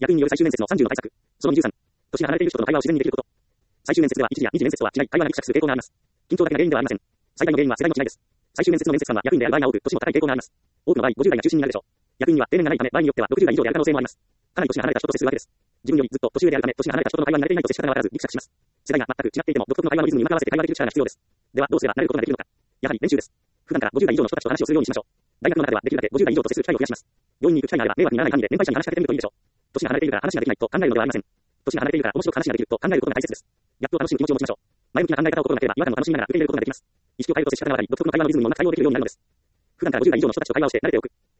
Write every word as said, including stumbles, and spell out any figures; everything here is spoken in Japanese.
役員による最終面接のさんじゅうの対策。そのにじゅうさん。年が離れている人との会話を自然にできること。最終面接ではいちじやにじ面接とは違い、会話がギクシャクする傾向があります。緊張だけが原因ではありません。最大の原因は世代の違いです。最終面接の面接官は役員である場合が多く、年も高い傾向があります。多くの場合、ごじゅう代が中心になるでしょう。役員には定年がないため、場合によってはろくじゅう代以上である可能性もあります。かなり年が離れた人と接するわけです。自分よりずっと年上であるため、年が離れた人との会話に慣れていないと接し方がわからず、ギクシャクします。世代が全く違っていても、独特の会話のリズムにうまく合わせて会話できる力が必要です。では、どうすれば慣れることができるのか。やはり練習です。普段からごじゅう代以上の人たちと話をするようにしましょう。大学の中ではできるだけごじゅう代以上と接する機会を増やします。病院に行く機会があれば迷惑にならない範囲で年配者に話しかけてみるといいでしょう。年が離れているから話ができないと考えるのではありません。年が離れているから面白く話ができると考えることが大切です。やっと楽しむ気持ちを持ちましょう。前向きな考え方を心がければ違和感を楽しみながら受け入れることができます。意識を変えると接し方がわかり、独特の会話のリズムにもまた対応できるようになるのです。普段からごじゅう代以上の人たちと会話をして慣れておく。